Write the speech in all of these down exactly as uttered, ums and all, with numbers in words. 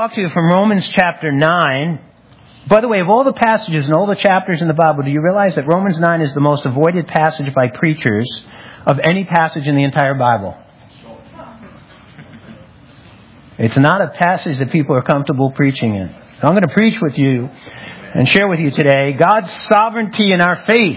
talk to you from Romans chapter nine. By the way, of all the passages and all the chapters in the Bible, do you realize that Romans nine is the most avoided passage by preachers of any passage in the entire Bible? It's not a passage that people are comfortable preaching in. So I'm going to preach with you and share with you today God's sovereignty in our faith.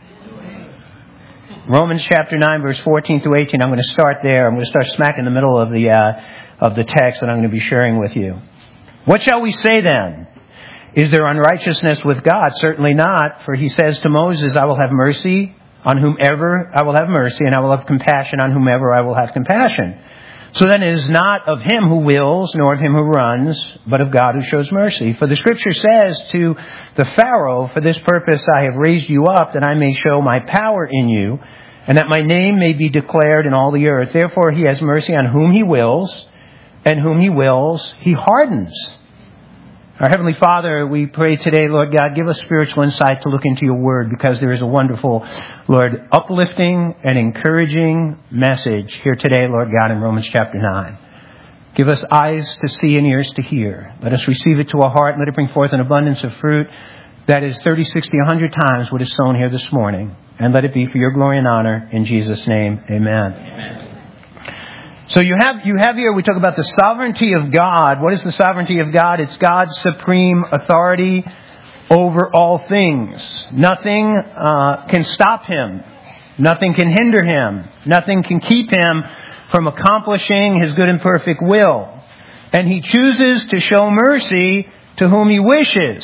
Romans chapter nine, verse fourteen through eighteen. I'm going to start there. I'm going to start smack in the middle of the uh, of the text that I'm going to be sharing with you. What shall we say then? Is there unrighteousness with God? Certainly not. For he says to Moses, I will have mercy on whomever I will have mercy, and I will have compassion on whomever I will have compassion. So then it is not of him who wills, nor of him who runs, but of God who shows mercy. For the scripture says to the Pharaoh, for this purpose I have raised you up, that I may show my power in you, and that my name may be declared in all the earth. Therefore he has mercy on whom he wills, and whom he wills, he hardens. Our Heavenly Father, we pray today, Lord God, give us spiritual insight to look into your word, because there is a wonderful, Lord, uplifting and encouraging message here today, Lord God, in Romans chapter nine. Give us eyes to see and ears to hear. Let us receive it to our heart and let it bring forth an abundance of fruit that is thirty, sixty, one hundred times what is sown here this morning. And let it be for your glory and honor. In Jesus' name, amen. Amen. So you have you have here, we talk about the sovereignty of God. What is the sovereignty of God? It's God's supreme authority over all things. Nothing uh, can stop him. Nothing can hinder him. Nothing can keep him from accomplishing his good and perfect will. And he chooses to show mercy to whom he wishes,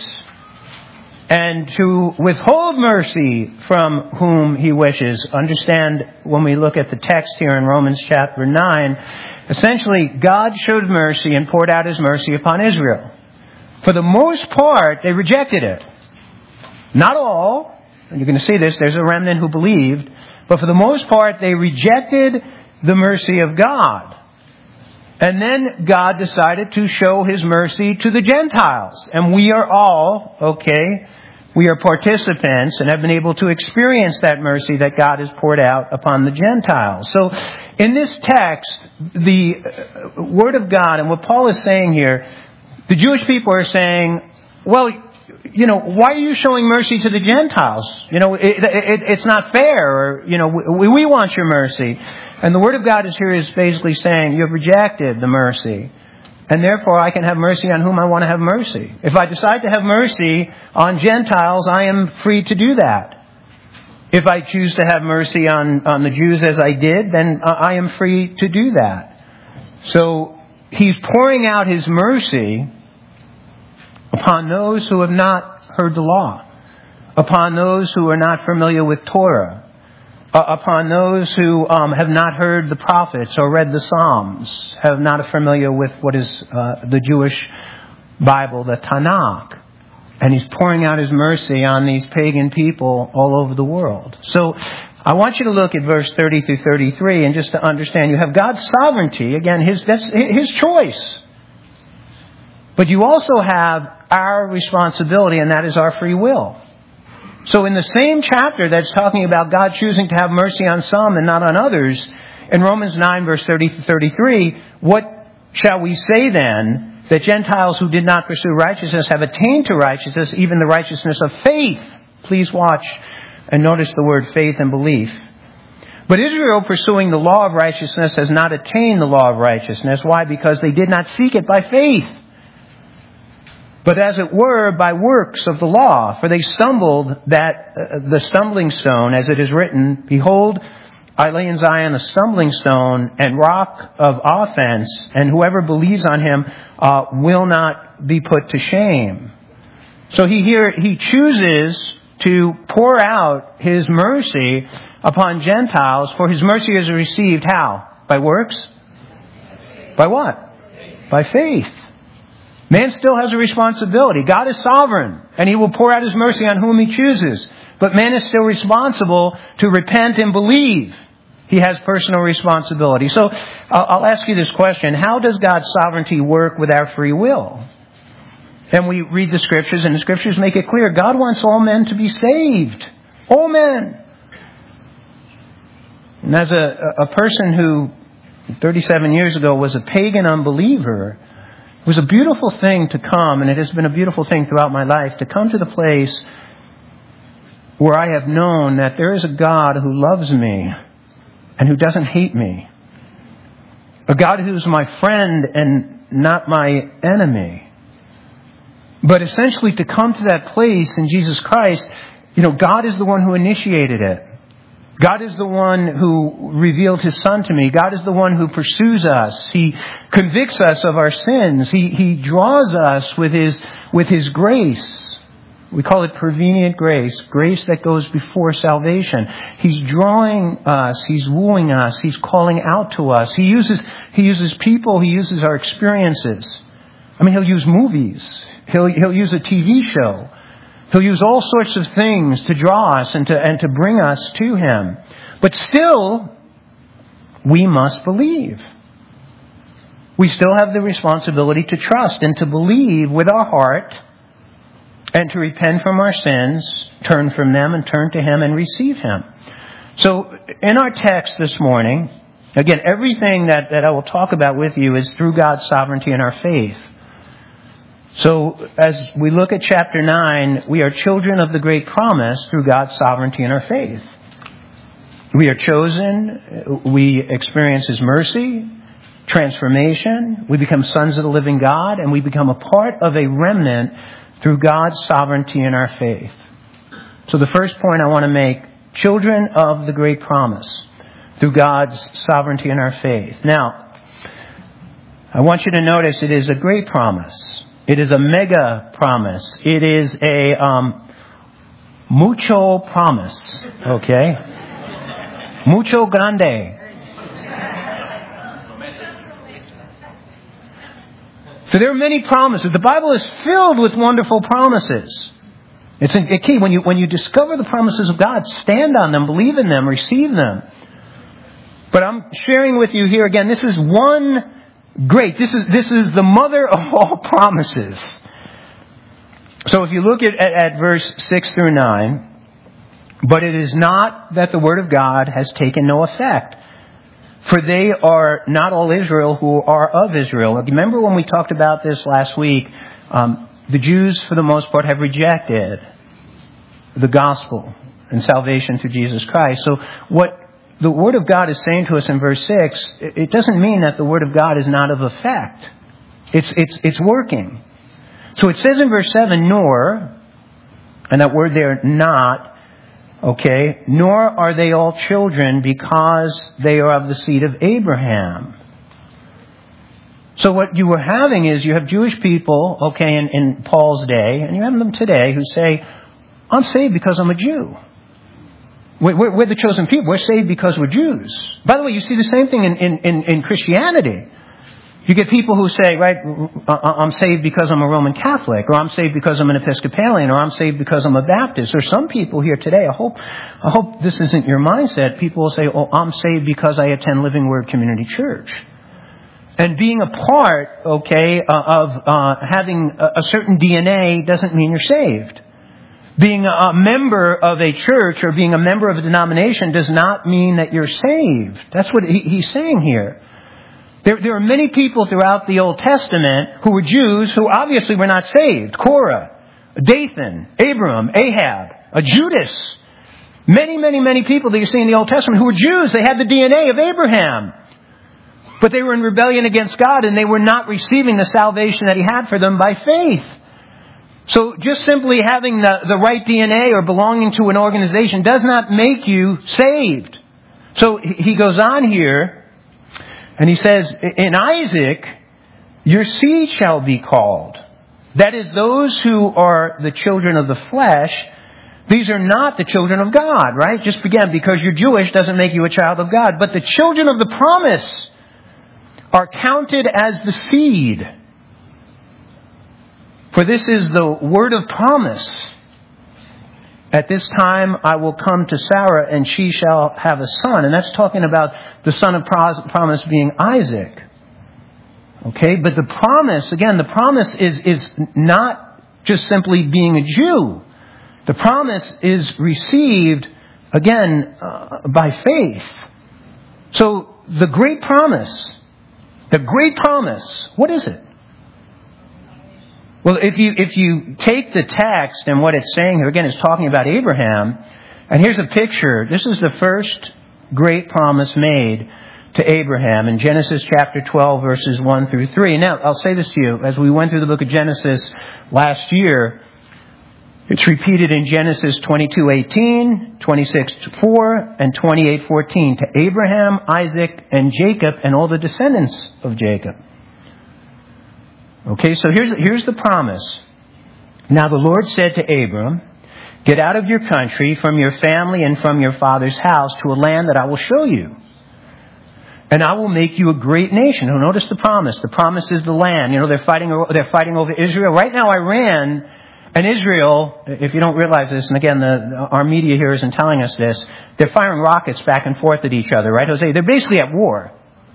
and to withhold mercy from whom he wishes. Understand, when we look at the text here in Romans chapter nine, essentially God showed mercy and poured out his mercy upon Israel. For the most part, they rejected it. Not all, and you're going to see this, there's a remnant who believed, but for the most part, they rejected the mercy of God. And then God decided to show his mercy to the Gentiles. And we are all, okay, we are participants and have been able to experience that mercy that God has poured out upon the Gentiles. So in this text, the Word of God, and what Paul is saying here, the Jewish people are saying, well, you know, why are you showing mercy to the Gentiles? You know, it, it, it's not fair, or, you know, we, we want your mercy. And the Word of God is here is basically saying, you have rejected the mercy. And therefore, I can have mercy on whom I want to have mercy. If I decide to have mercy on Gentiles, I am free to do that. If I choose to have mercy on, on the Jews as I did, then I am free to do that. So, he's pouring out his mercy upon those who have not heard the law, upon those who are not familiar with Torah, Uh, upon those who um, have not heard the prophets or read the Psalms, have not familiar with what is uh, the Jewish Bible, the Tanakh. And he's pouring out his mercy on these pagan people all over the world. So I want you to look at verse thirty through thirty-three, and just to understand, you have God's sovereignty. Again, his that's his choice. But you also have our responsibility, and that is our free will. So in the same chapter that's talking about God choosing to have mercy on some and not on others, in Romans nine, verse thirty to thirty-three, what shall we say then? That Gentiles who did not pursue righteousness have attained to righteousness, even the righteousness of faith. Please watch and notice the word faith and belief. But Israel, pursuing the law of righteousness, has not attained the law of righteousness. Why? Because they did not seek it by faith, but as it were by works of the law. For they stumbled that uh, the stumbling stone, as it is written, behold, I lay in Zion a stumbling stone and rock of offense, and whoever believes on him uh, will not be put to shame. So he here he chooses to pour out his mercy upon Gentiles, for his mercy is received how? By works? By what? By faith. Man still has a responsibility. God is sovereign, and he will pour out his mercy on whom he chooses. But man is still responsible to repent and believe. He has personal responsibility. So I'll ask you this question. How does God's sovereignty work with our free will? And we read the Scriptures, and the Scriptures make it clear. God wants all men to be saved. All men. And as a, a person who thirty-seven years ago was a pagan unbeliever, It was a beautiful thing to come, and it has been a beautiful thing throughout my life, to come to the place where I have known that there is a God who loves me and who doesn't hate me. A God who's my friend and not my enemy. But essentially to come to that place in Jesus Christ, you know, God is the one who initiated it. God is the one who revealed His Son to me. God is the one who pursues us. He convicts us of our sins. He, he draws us with His, with His grace. We call it prevenient grace, grace that goes before salvation. He's drawing us. He's wooing us. He's calling out to us. He uses, He uses people. He uses our experiences. I mean, He'll use movies. He'll, he'll use a T V show. He'll use all sorts of things to draw us and to, and to bring us to Him. But still, we must believe. We still have the responsibility to trust and to believe with our heart and to repent from our sins, turn from them and turn to Him and receive Him. So in our text this morning, again, everything that, that I will talk about with you is through God's sovereignty and our faith. So as we look at chapter nine, we are children of the great promise through God's sovereignty and our faith. We are chosen. We experience His mercy, transformation. We become sons of the living God, and we become a part of a remnant through God's sovereignty and our faith. So the first point I want to make, children of the great promise through God's sovereignty and our faith. Now, I want you to notice it is a great promise. It is a mega promise. It is a um, mucho promise. Okay? Mucho grande. So there are many promises. The Bible is filled with wonderful promises. It's a key. When you, when you discover the promises of God, stand on them, believe in them, receive them. But I'm sharing with you here again, this is one great. This is, this is the mother of all promises. So if you look at, at, at verse six through nine, but it is not that the word of God has taken no effect. For they are not all Israel who are of Israel. Remember when we talked about this last week, um, the Jews for the most part have rejected the gospel and salvation through Jesus Christ. So what the Word of God is saying to us in verse six, it doesn't mean that the Word of God is not of effect. It's, it's, it's working. So it says in verse seven, nor, and that word there, not, okay, nor are they all children because they are of the seed of Abraham. So what you were having is you have Jewish people, okay, in, in Paul's day, and you have them today who say, I'm saved because I'm a Jew. We're, we're, we're the chosen people. We're saved because we're Jews. By the way, you see the same thing in, in, in, in Christianity. You get people who say, right, I'm saved because I'm a Roman Catholic, or I'm saved because I'm an Episcopalian, or I'm saved because I'm a Baptist. Or some people here today, I hope, I hope this isn't your mindset. People will say, oh, I'm saved because I attend Living Word Community Church. And being a part, okay, uh, of uh, having a, a certain D N A doesn't mean you're saved. Being a, a member of a church or being a member of a denomination does not mean that you're saved. That's what he, he's saying here. There, there are many people throughout the Old Testament who were Jews who obviously were not saved. Korah, Dathan, Abram, Ahab, a Judas. Many, many, many people that you see in the Old Testament who were Jews. They had the D N A of Abraham. But they were in rebellion against God and they were not receiving the salvation that He had for them by faith. So just simply having the, the right D N A or belonging to an organization does not make you saved. So he goes on here. And he says, in Isaac, your seed shall be called. That is, those who are the children of the flesh, these are not the children of God, right? Just again, because you're Jewish doesn't make you a child of God. But the children of the promise are counted as the seed. For this is the word of promise. At this time I will come to Sarah and she shall have a son. And that's talking about the son of promise being Isaac. Okay, but the promise, again, the promise is, is not just simply being a Jew. The promise is received, again, uh, by faith. So the great promise, the great promise, what is it? Well, if you if you take the text and what it's saying here, again, it's talking about Abraham. And here's a picture. This is the first great promise made to Abraham in Genesis chapter twelve, verses one through three. Now, I'll say this to you. As we went through the book of Genesis last year, it's repeated in Genesis twenty-two eighteen, twenty-six four, and twenty-eight fourteen to Abraham, Isaac, and Jacob, and all the descendants of Jacob. Okay, so here's, here's the promise. Now the Lord said to Abram, get out of your country, from your family, and from your father's house to a land that I will show you. And I will make you a great nation. Now notice the promise. The promise is the land. You know, they're fighting, they're fighting over Israel. Right now, Iran and Israel, if you don't realize this, and again, the, our media here isn't telling us this, they're firing rockets back and forth at each other, right, Jose? They're basically at war.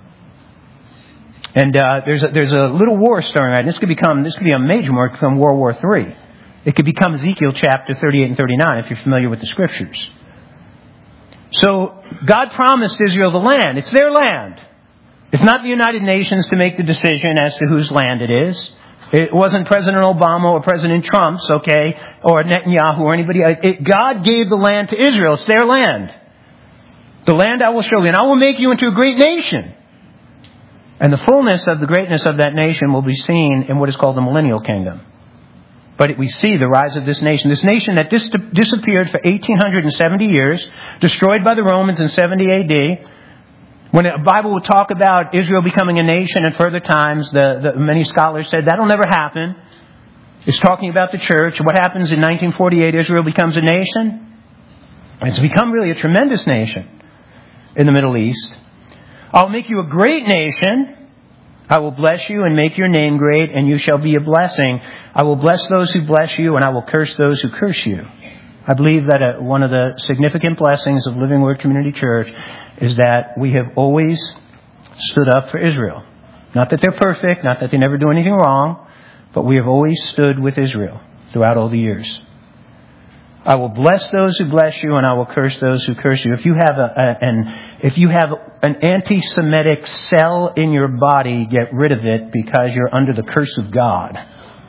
And uh, there's a, there's a little war starting right. And this could become this could be a major war from World War Three. It could become Ezekiel chapter thirty-eight and thirty-nine if you're familiar with the scriptures. So God promised Israel the land. It's their land. It's not the United Nations to make the decision as to whose land it is. It wasn't President Obama or President Trump's, okay, or Netanyahu or anybody. It, God gave the land to Israel. It's their land. The land I will show you, and I will make you into a great nation. And the fullness of the greatness of that nation will be seen in what is called the millennial kingdom. But we see the rise of this nation. This nation that dis- disappeared for eighteen seventy years, destroyed by the Romans in seventy A D. When the Bible would talk about Israel becoming a nation in further times, the, the, many scholars said that'll never happen. It's talking about the church. What happens in nineteen forty-eight, Israel becomes a nation. It's become really a tremendous nation in the Middle East. I'll make you a great nation. I will bless you and make your name great, and you shall be a blessing. I will bless those who bless you, and I will curse those who curse you. I believe that a, one of the significant blessings of Living Word Community Church is that we have always stood up for Israel. Not that they're perfect, not that they never do anything wrong, but we have always stood with Israel throughout all the years. I will bless those who bless you, and I will curse those who curse you. If you have a, a an if you have an anti-Semitic cell in your body, get rid of it because you're under the curse of God.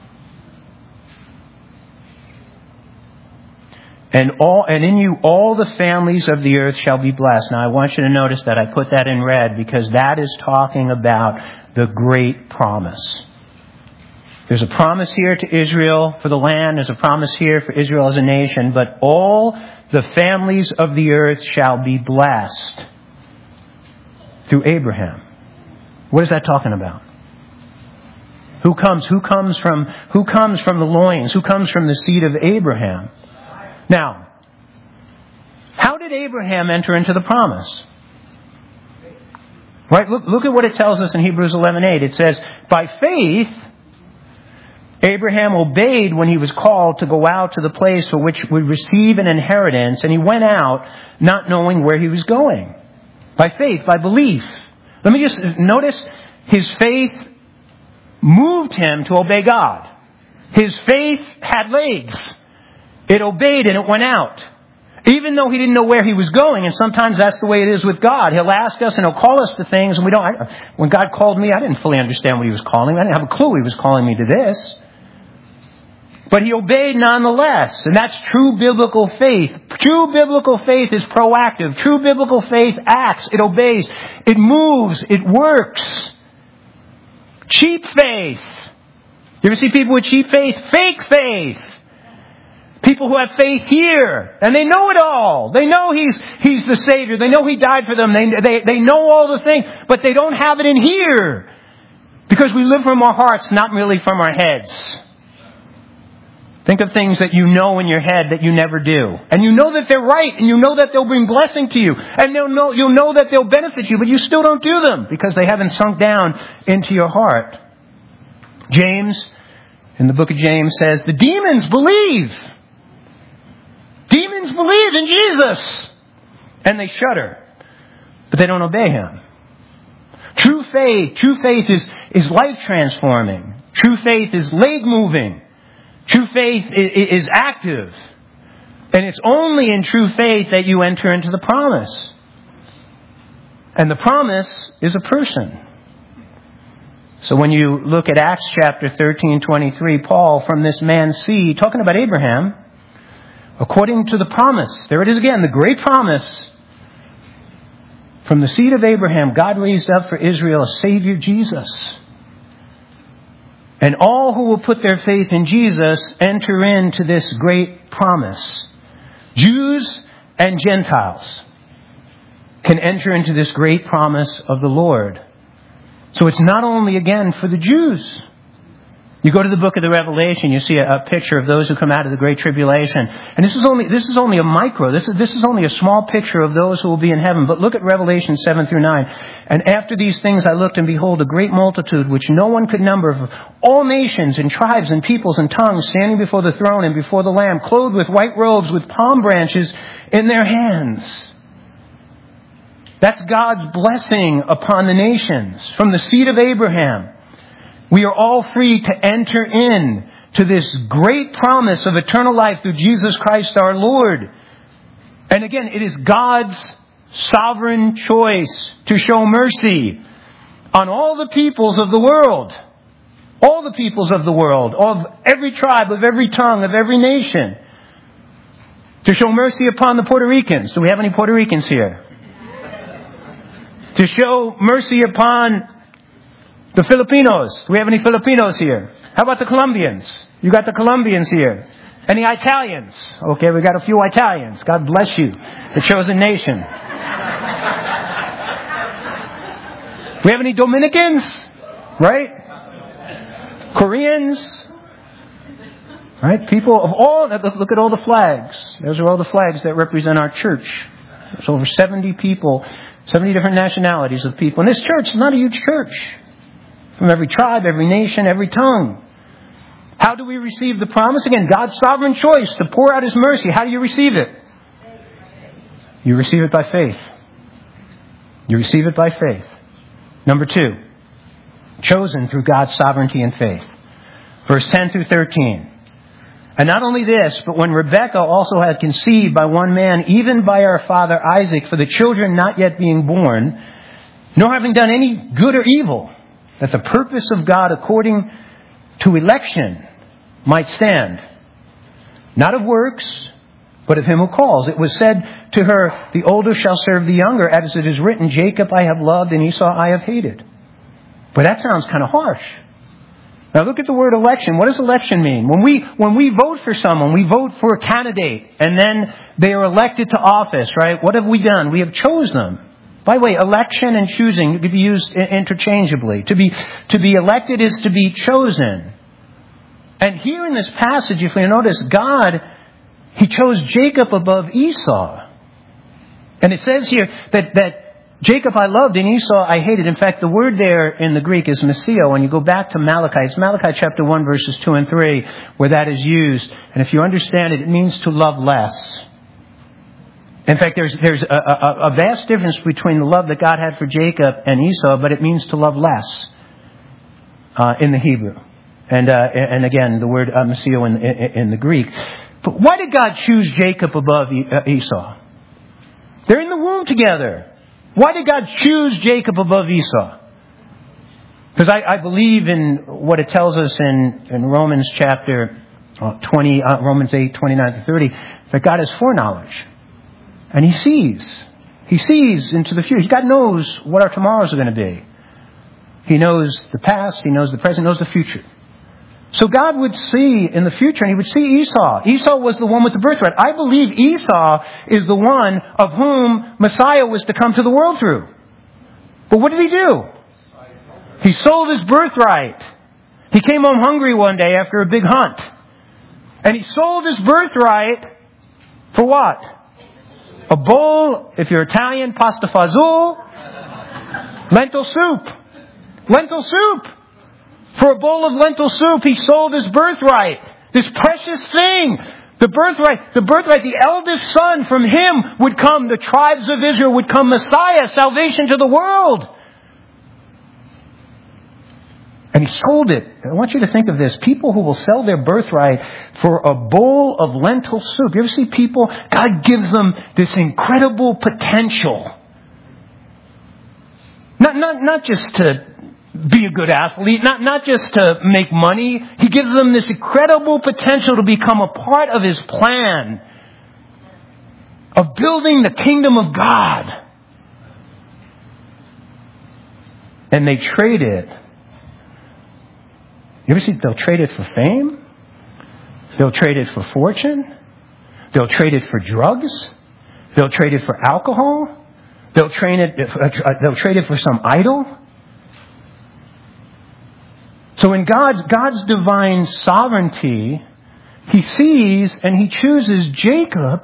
And all and in you all the families of the earth shall be blessed. Now I want you to notice that I put that in red because that is talking about the great promise. There's a promise here to Israel for the land. There's a promise here for Israel as a nation. But all the families of the earth shall be blessed through Abraham. What is that talking about? Who comes? Who comes from? Who comes from the loins? Who comes from the seed of Abraham? Now, how did Abraham enter into the promise? Right. Look. Look at what it tells us in Hebrews eleven eight. It says, "By faith, Abraham obeyed when he was called to go out to the place for which would receive an inheritance, and he went out not knowing where he was going." By faith, by belief. Let me just notice, his faith moved him to obey God. His faith had legs. It obeyed and it went out. Even though he didn't know where he was going, and sometimes that's the way it is with God. He'll ask us and He'll call us to things, and we don't. I, when God called me, I didn't fully understand what He was calling me. I didn't have a clue He was calling me to this. But he obeyed nonetheless. And that's true biblical faith. True biblical faith is proactive. True biblical faith acts. It obeys. It moves. It works. Cheap faith. You ever see people with cheap faith? Fake faith. People who have faith here. And they know it all. They know He's He's the Savior. They know He died for them. They, they, they know all the things. But they don't have it in here. Because we live from our hearts, not really from our heads. Think of things that you know in your head that you never do. And you know that they're right. And you know that they'll bring blessing to you. And they'll know, you'll know that they'll benefit you. But you still don't do them because they haven't sunk down into your heart. James, in the book of James, says, the demons believe. Demons believe in Jesus. And they shudder. But they don't obey Him. True faith, true faith is, is life transforming. True faith is leg moving. True faith is active. And it's only in true faith that you enter into the promise. And the promise is a person. So when you look at Acts chapter thirteen twenty-three, Paul, from this man's seed, talking about Abraham, according to the promise, there it is again, the great promise, from the seed of Abraham, God raised up for Israel a Savior, Jesus. And all who will put their faith in Jesus enter into this great promise. Jews and Gentiles can enter into this great promise of the Lord. So it's not only, again, for the Jews. You go to the book of the Revelation, you see a, a picture of those who come out of the Great Tribulation. And this is only this is only a micro. This is, this is only a small picture of those who will be in heaven. But look at Revelation seven through nine. And after these things I looked, and behold, a great multitude, which no one could number, of all nations and tribes and peoples and tongues, standing before the throne and before the Lamb, clothed with white robes, with palm branches in their hands. That's God's blessing upon the nations. From the seed of Abraham, we are all free to enter in to this great promise of eternal life through Jesus Christ our Lord. And again, it is God's sovereign choice to show mercy on all the peoples of the world. All the peoples of the world, of every tribe, of every tongue, of every nation. To show mercy upon the Puerto Ricans. Do we have any Puerto Ricans here? To show mercy upon the Filipinos. Do we have any Filipinos here? How about the Colombians? You got the Colombians here. Any Italians? Okay, we got a few Italians. God bless you. The chosen nation. Do we have any Dominicans? Right? Koreans? Right? People of all, look at all the flags. Those are all the flags that represent our church. There's over seventy people, seventy different nationalities of people. And this church is not a huge church. From every tribe, every nation, every tongue. How do we receive the promise? Again, God's sovereign choice to pour out His mercy. How do you receive it? You receive it by faith. You receive it by faith. Number two, chosen through God's sovereignty and faith. Verse ten through thirteen. And not only this, but when Rebekah also had conceived by one man, even by our father Isaac, for the children not yet being born, nor having done any good or evil, that the purpose of God according to election might stand. Not of works, but of him who calls. It was said to her, the older shall serve the younger, as it is written, Jacob I have loved and Esau I have hated. But that sounds kind of harsh. Now look at the word election. What does election mean? When we when we vote for someone, we vote for a candidate, and then they are elected to office, right? What have we done? We have chose them. By the way, election and choosing could be used interchangeably. To be to be elected is to be chosen. And here in this passage, if you notice, God, He chose Jacob above Esau. And it says here that, that Jacob I loved and Esau I hated. In fact, the word there in the Greek is Messiah. When you go back to Malachi, it's Malachi chapter one, verses two and three, where that is used. And if you understand it, it means to love less. In fact, there's there's a, a, a vast difference between the love that God had for Jacob and Esau, but it means to love less uh, in the Hebrew. And uh, and again, the word uh, Messiah in, in, in the Greek. But why did God choose Jacob above Esau? They're in the womb together. Why did God choose Jacob above Esau? Because I, I believe in what it tells us in, in Romans chapter twenty, uh, Romans eight, twenty-nine to thirty, that God has foreknowledge. And He sees. He sees into the future. God knows what our tomorrows are going to be. He knows the past. He knows the present. He knows the future. So God would see in the future, and He would see Esau. Esau was the one with the birthright. I believe Esau is the one of whom Messiah was to come to the world through. But what did he do? He sold his birthright. He came home hungry one day after a big hunt. And he sold his birthright for what? A bowl, if you're Italian, pasta fazool, lentil soup. Lentil soup. For a bowl of lentil soup, he sold his birthright. This precious thing. The birthright, the birthright, the eldest son, from him would come, the tribes of Israel would come Messiah, salvation to the world. And he sold it. I want you to think of this. People who will sell their birthright for a bowl of lentil soup. You ever see people? God gives them this incredible potential. Not, not, not just to be a good athlete, not, not just to make money. He gives them this incredible potential to become a part of His plan of building the kingdom of God. And they trade it. You ever see they'll trade it for fame? They'll trade it for fortune. They'll trade it for drugs. They'll trade it for alcohol. They'll trade it, they'll trade it for some idol. So in God's, God's divine sovereignty, He sees and He chooses Jacob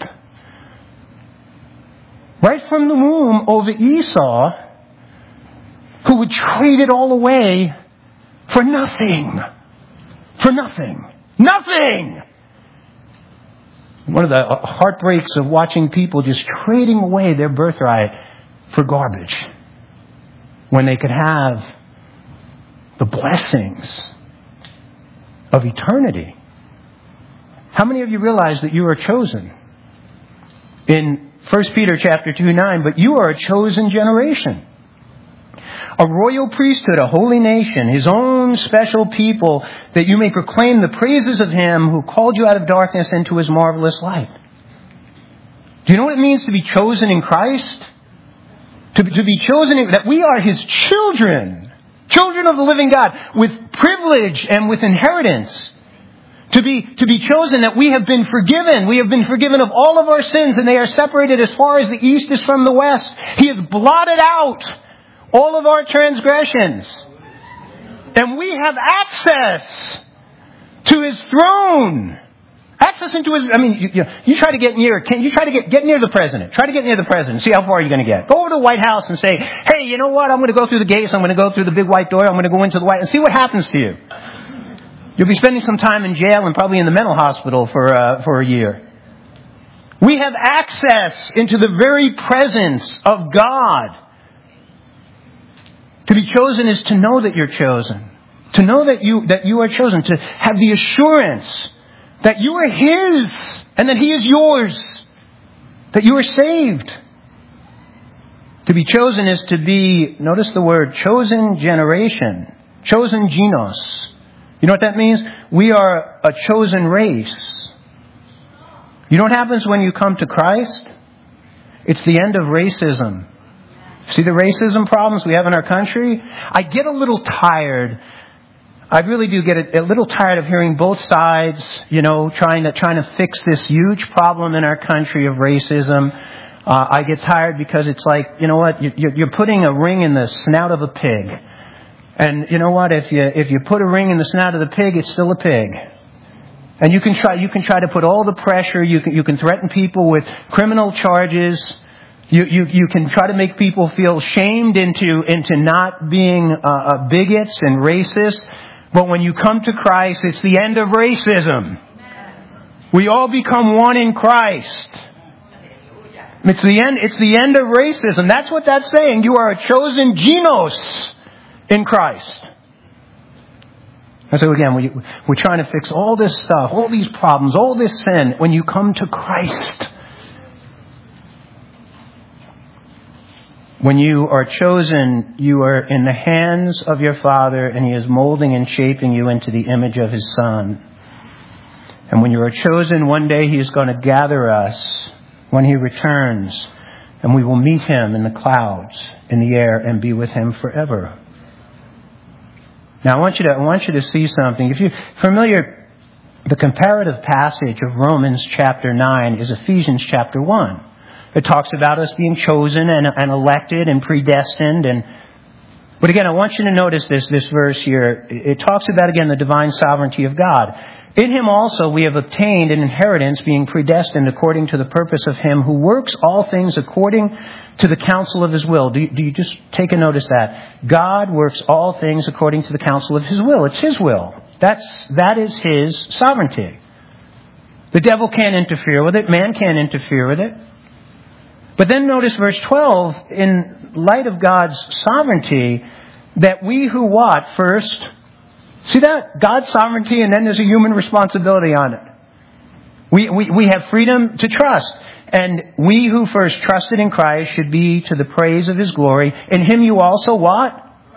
right from the womb over Esau, who would trade it all away for nothing. For nothing. Nothing! One of the heartbreaks of watching people just trading away their birthright for garbage when they could have the blessings of eternity. How many of you realize that you are chosen? In First Peter chapter two nine, but you are a chosen generation, a royal priesthood, a holy nation, His own special people, that you may proclaim the praises of Him who called you out of darkness into His marvelous light. Do you know what it means to be chosen in Christ? To, to be chosen, in, that we are His children, children of the living God, with privilege and with inheritance. To be, to be chosen, that we have been forgiven. We have been forgiven of all of our sins, and they are separated as far as the east is from the west. He has blotted out all of our transgressions. And we have access to His throne. Access into His, I mean, you, you, you try to get near, can you try to get, get near the president? Try to get near the president. See how far you're going to get. Go over to the White House and say, hey, you know what? I'm going to go through the gates. I'm going to go through the big white door. I'm going to go into the White, and see what happens to you. You'll be spending some time in jail and probably in the mental hospital for, uh, for a year. We have access into the very presence of God. To be chosen is to know that you're chosen. To know that you, that you are chosen. To have the assurance that you are His and that He is yours. That you are saved. To be chosen is to be, notice the word, chosen generation. Chosen genos. You know what that means? We are a chosen race. You know what happens when you come to Christ? It's the end of racism. See the racism problems we have in our country? I get a little tired. I really do get a, a little tired of hearing both sides, you know, trying to trying to fix this huge problem in our country of racism. Uh, I get tired because it's like, you know what, you, you're putting a ring in the snout of a pig. And you know what, if you if you put a ring in the snout of the pig, it's still a pig. And you can try you can try to put all the pressure, you can you can threaten people with criminal charges. You, you, you can try to make people feel shamed into, into not being uh, bigots and racists. But when you come to Christ, it's the end of racism. We all become one in Christ. It's the end, it's the end of racism. That's what that's saying. You are a chosen genos in Christ. And so again, we, we're trying to fix all this stuff, all these problems, all this sin. When you come to Christ, when you are chosen, you are in the hands of your Father, and He is molding and shaping you into the image of His Son. And when you are chosen, one day He is going to gather us when He returns, and we will meet Him in the clouds, in the air, and be with Him forever. Now, I want you to, I want you to see something. If you're familiar, the comparative passage of Romans chapter nine is Ephesians chapter one. It talks about us being chosen and, and elected and predestined. And but again, I want you to notice this, this verse here. It talks about, again, the divine sovereignty of God. In Him also we have obtained an inheritance, being predestined according to the purpose of Him who works all things according to the counsel of His will. Do you, do you just take a notice that? God works all things according to the counsel of His will. It's His will. That's, that is His sovereignty. The devil can't interfere with it. Man can't interfere with it. But then notice verse twelve, in light of God's sovereignty, that we who what? First, see that? God's sovereignty, and then there's a human responsibility on it. We, we, we have freedom to trust. And we who first trusted in Christ should be to the praise of His glory. In Him you also what?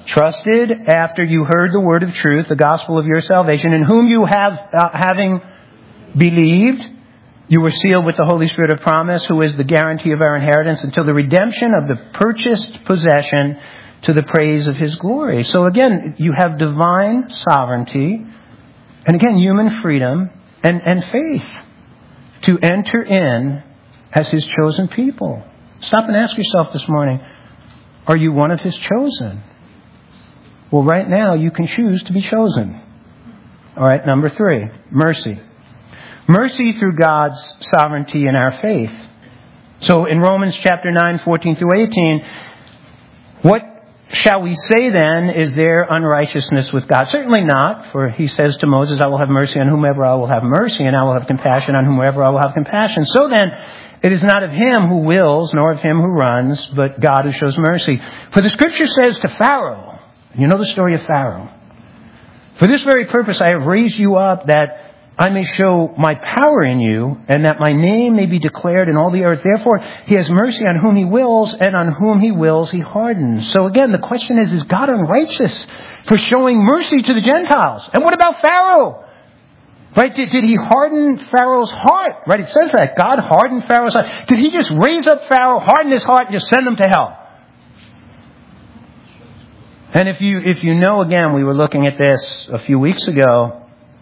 trusted after you heard the word of truth, the gospel of your salvation, in whom you have, uh, having believed, you were sealed with the Holy Spirit of promise, who is the guarantee of our inheritance until the redemption of the purchased possession to the praise of His glory. So again, you have divine sovereignty, and again, human freedom and, and faith to enter in as His chosen people. Stop and ask yourself this morning, are you one of His chosen? Well, right now, you can choose to be chosen. All right, number three, mercy. Mercy through God's sovereignty in our faith. So in Romans chapter nine, fourteen through eighteen, what shall we say then? Is there unrighteousness with God? Certainly not, for He says to Moses, I will have mercy on whomever I will have mercy, and I will have compassion on whomever I will have compassion. So then, it is not of him who wills, nor of him who runs, but God who shows mercy. For the Scripture says to Pharaoh, you know the story of Pharaoh, for this very purpose I have raised you up, that I may show my power in you, and that my name may be declared in all the earth. Therefore, He has mercy on whom He wills, and on whom He wills He hardens. So again, the question is, is God unrighteous for showing mercy to the Gentiles? And what about Pharaoh? Right? Did, did He harden Pharaoh's heart? Right? It says that. God hardened Pharaoh's heart. Did He just raise up Pharaoh, harden his heart, and just send him to hell? And if you, if you know, again, we were looking at this a few weeks ago.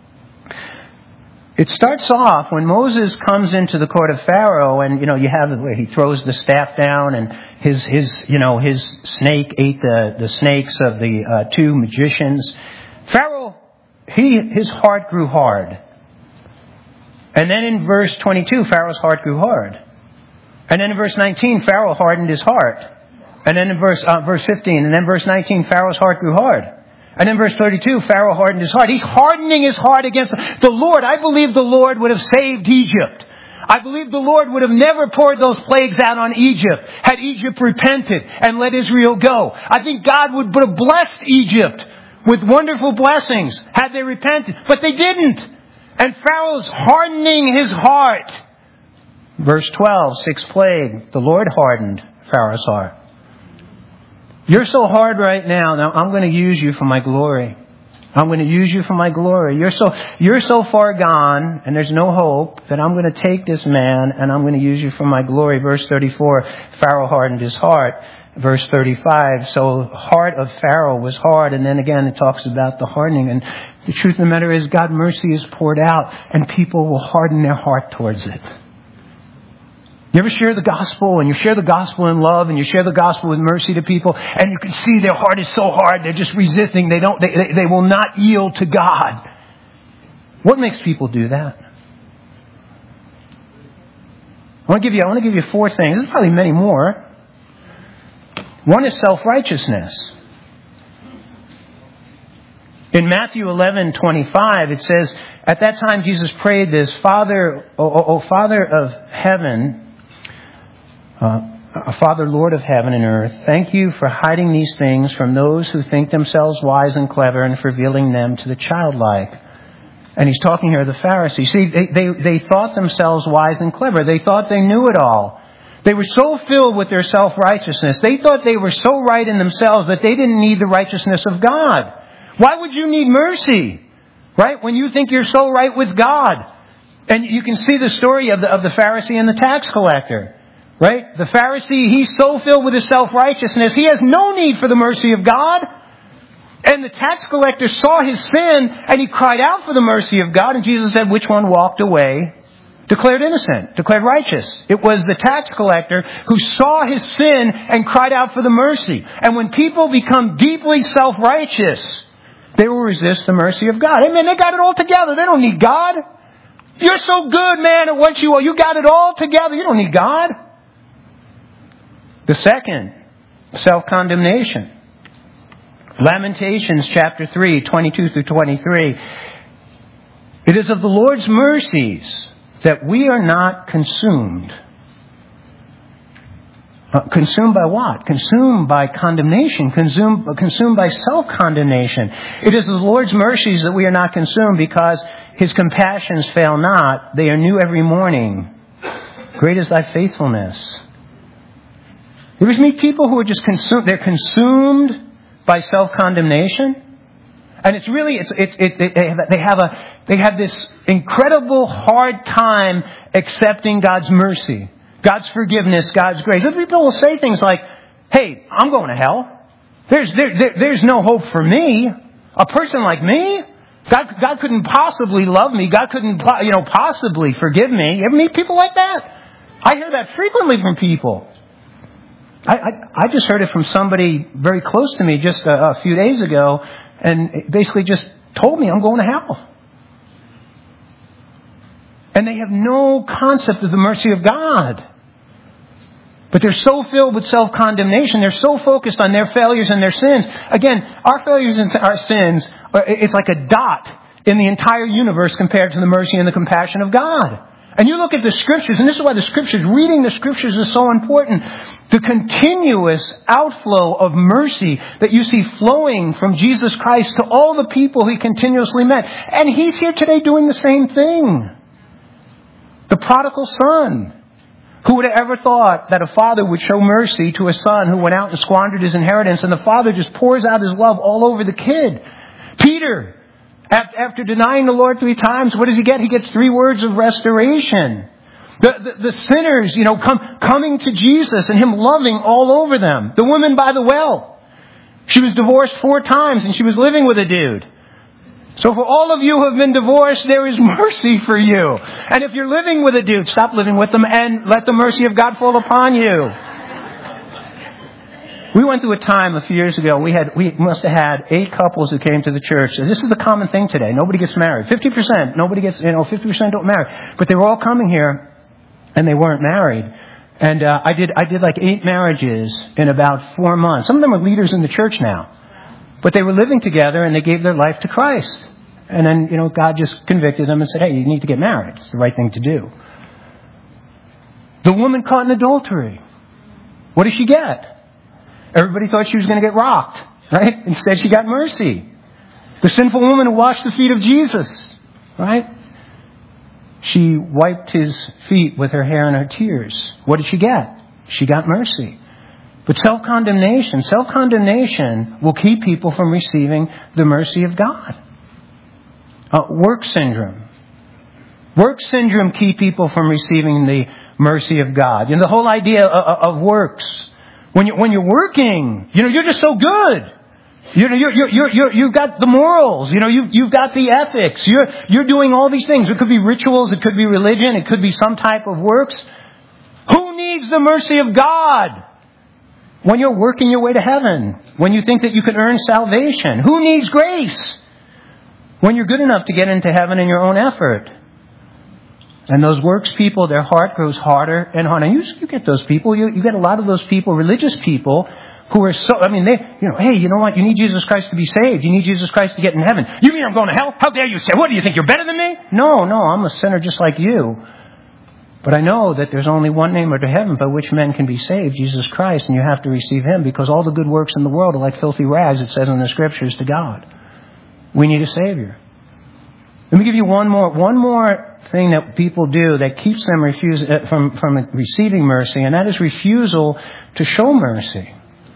It starts off when Moses comes into the court of Pharaoh, and, you know, you have where he throws the staff down, and his, his, you know, his snake ate the, the snakes of the uh, two magicians. Pharaoh, he, his heart grew hard. And then in verse twenty-two, Pharaoh's heart grew hard. And then in verse nineteen, Pharaoh hardened his heart. And then in verse, uh, verse fifteen, and then verse nineteen, Pharaoh's heart grew hard. And then verse thirty-two, Pharaoh hardened his heart. He's hardening his heart against the Lord. I believe the Lord would have saved Egypt. I believe the Lord would have never poured those plagues out on Egypt had Egypt repented and let Israel go. I think God would have blessed Egypt with wonderful blessings had they repented. But they didn't. And Pharaoh's hardening his heart. Verse twelve, sixth plague, the Lord hardened Pharaoh's heart. You're so hard right now. Now I'm going to use you for my glory. I'm going to use you for my glory. You're so, you're so far gone, and there's no hope, that I'm going to take this man and I'm going to use you for my glory. Verse thirty-four, Pharaoh hardened his heart. Verse thirty-five, so heart of Pharaoh was hard. And then again it talks about the hardening. And the truth of the matter is, God's mercy is poured out, and people will harden their heart towards it. You ever share the gospel, and you share the gospel in love, and you share the gospel with mercy to people, and you can see their heart is so hard, they're just resisting, they don't, they, they, they will not yield to God. What makes people do that? I want to give you, I want to give you four things. There's probably many more. One is self-righteousness. In Matthew eleven twenty-five, it says, at that time Jesus prayed this, Father, O, o, o Father of heaven, Uh, Father, Lord of heaven and earth, thank you for hiding these things from those who think themselves wise and clever, and for revealing them to the childlike. And he's talking here to the Pharisees. See, they, they, they thought themselves wise and clever. They thought they knew it all. They were so filled with their self-righteousness. They thought they were so right in themselves that they didn't need the righteousness of God. Why would you need mercy? Right? When you think you're so right with God. And you can see the story of the, of the Pharisee and the tax collector. Right? The Pharisee, he's so filled with his self-righteousness, he has no need for the mercy of God. And the tax collector saw his sin, and he cried out for the mercy of God. And Jesus said, which one walked away declared innocent, declared righteous? It was the tax collector who saw his sin and cried out for the mercy. And when people become deeply self-righteous, they will resist the mercy of God. Amen. They got it all together. They don't need God. You're so good, man, at what you are. You got it all together. You don't need God. The second, self-condemnation. Lamentations chapter three, twenty-two through twenty-three. It is of the Lord's mercies that we are not consumed. Uh, consumed by what? Consumed by condemnation. Consumed, consumed by self-condemnation. It is of the Lord's mercies that we are not consumed, because His compassions fail not. They are new every morning. Great is thy faithfulness. You ever meet people who are just consumed? They're consumed by self-condemnation. And it's really, it's, it's, it, it, they have a, they have this incredible hard time accepting God's mercy, God's forgiveness, God's grace. And people will say things like, hey, I'm going to hell. There's, there, there, there's no hope for me. A person like me? God, God couldn't possibly love me. God couldn't, you know, possibly forgive me. You ever meet people like that? I hear that frequently from people. I, I, I just heard it from somebody very close to me just a, a few days ago, and it basically just told me I'm going to hell. And they have no concept of the mercy of God. But they're so filled with self-condemnation. They're so focused on their failures and their sins. Again, our failures and our sins, it's like a dot in the entire universe compared to the mercy and the compassion of God. And you look at the Scriptures, and this is why the Scriptures, reading the Scriptures is so important. The continuous outflow of mercy that you see flowing from Jesus Christ to all the people He continuously met. And He's here today doing the same thing. The prodigal son. Who would have ever thought that a father would show mercy to a son who went out and squandered his inheritance, and the father just pours out his love all over the kid? Peter, after denying the Lord three times, what does he get? He gets three words of restoration. The, the, the sinners, you know, come, coming to Jesus and Him loving all over them. The woman by the well. She was divorced four times and she was living with a dude. So for all of you who have been divorced, there is mercy for you. And if you're living with a dude, stop living with them and let the mercy of God fall upon you. We went through a time a few years ago, we had, we must have had eight couples who came to the church. And this is the common thing today. Nobody gets married. fifty percent. Nobody gets, you know, fifty percent don't marry. But they were all coming here and they weren't married. And, uh, I did, I did like eight marriages in about four months. Some of them are leaders in the church now. But they were living together and they gave their life to Christ. And then, you know, God just convicted them and said, hey, you need to get married. It's the right thing to do. The woman caught in adultery. What did she get? Everybody thought she was going to get rocked, right? Instead, she got mercy. The sinful woman who washed the feet of Jesus, right? She wiped His feet with her hair and her tears. What did she get? She got mercy. But self-condemnation, self-condemnation will keep people from receiving the mercy of God. Uh, work syndrome. Work syndrome keep people from receiving the mercy of God. You know, the whole idea of, of works. When you when you're working, you know, you're just so good. You know, you're you're you're, you're you've got the morals. You know, you you've got the ethics. You're you're doing all these things. It could be rituals. It could be religion. It could be some type of works. Who needs the mercy of God? When you're working your way to heaven, when you think that you can earn salvation, who needs grace? When you're good enough to get into heaven in your own effort. And those works people, their heart grows harder and harder. And you, you get those people, you, you get a lot of those people, religious people, who are so, I mean, they, you know, hey, you know what? You need Jesus Christ to be saved. You need Jesus Christ to get in heaven. You mean I'm going to hell? How dare you say, what do you think? You're better than me? No, no, I'm a sinner just like you. But I know that there's only one name under heaven by which men can be saved, Jesus Christ, and you have to receive Him because all the good works in the world are like filthy rags, it says in the Scriptures, to God. We need a Savior. Let me give you one more, one more thing that people do that keeps them refuse, uh, from, from receiving mercy, and that is refusal to show mercy.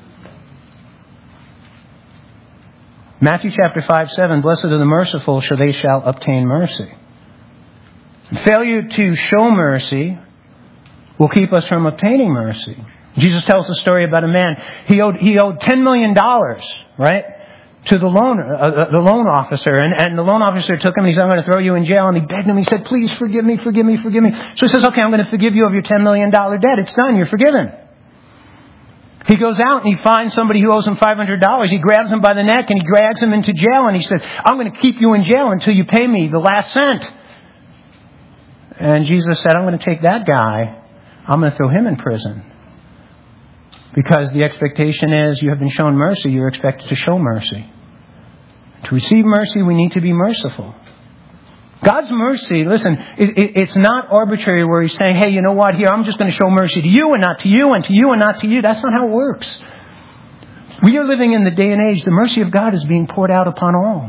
Matthew chapter five, seven, blessed are the merciful, for they shall obtain mercy. Failure to show mercy will keep us from obtaining mercy. Jesus tells the story about a man. He owed, he owed ten million dollars, right? To the loan, uh, the loan officer. And, and the loan officer took him and he said, I'm going to throw you in jail. And he begged him. He said, please forgive me, forgive me, forgive me. So he says, okay, I'm going to forgive you of your ten million dollars debt. It's done. You're forgiven. He goes out and he finds somebody who owes him five hundred dollars. He grabs him by the neck and he drags him into jail. And he says, I'm going to keep you in jail until you pay me the last cent. And Jesus said, I'm going to take that guy. I'm going to throw him in prison. Because the expectation is you have been shown mercy. You're expected to show mercy. To receive mercy, we need to be merciful. God's mercy, listen, it, it, it's not arbitrary where He's saying, hey, you know what, here, I'm just going to show mercy to you and not to you and to you and not to you. That's not how it works. We are living in the day and age, the mercy of God is being poured out upon all.